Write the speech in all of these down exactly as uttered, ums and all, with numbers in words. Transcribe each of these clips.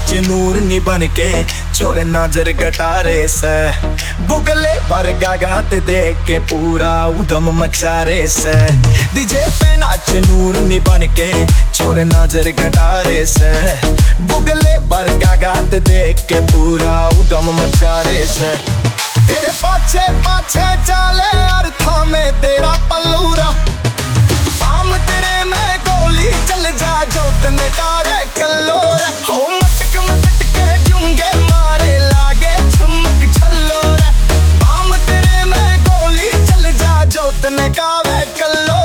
नाच नूर नी बन के छोरे नजर गटारे से बुगले पर गागात देख के पूरा उदम मचा रे से डीजे पे नाच नूर नी बन के छोरे नजर गटारे से बुगले पर गागात देख के पूरा उदम मचा रे से तेरे पाछे पाछे चाले अर्थों में तेरा पल्लूरा पाम तेरे में गोली चल जा जो तने तारे कल्लोर हो मटक मटक के जूंगे मारे लागे चमक छल्लोर पाम तेरे में गोली चल जा जो तने कावे कल्लोर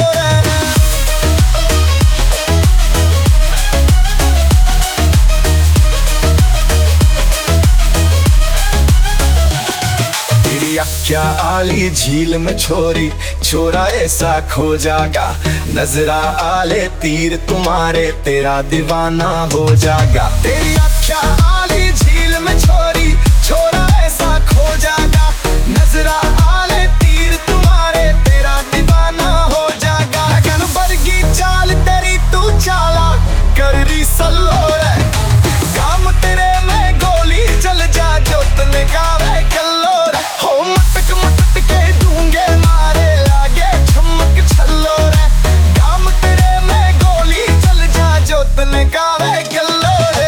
क्या आली झील में छोरी छोरा ऐसा खो जागा नजरा आले तीर तुम्हारे तेरा दीवाना हो जागा तेरी क्या आली झील में छोरी छोरा ऐसा खो जागा नजरा आले तीर तुम्हारे तेरा दीवाना हो जागा लगन बरगी चाल तेरी तू चाला कर रही सल्लो रे काम तेरे में गोली चल जा जो तने गावे कल्लो हो मटक मटक के डूंगे मारे लागे चमक छल्लो रे काम तेरे में गोली चल जा जो तने गावे कल्लो रे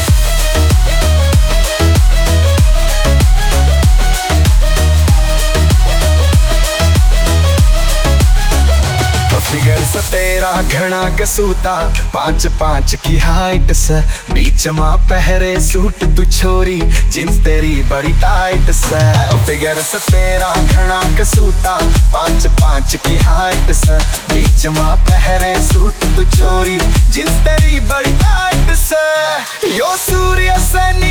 फिगर से तेरा घना कसूता पांच पांच की हाइट से बीच मां पहरे सूट तू छोरी जींस तेरी बड़ी टाइट से फिगर से तेरा घना कसूता पांच पांच की हाइट से बीच मां पहरे सूट तू छोरी जींस तेरी बड़ी टाइट से यो सूर्य से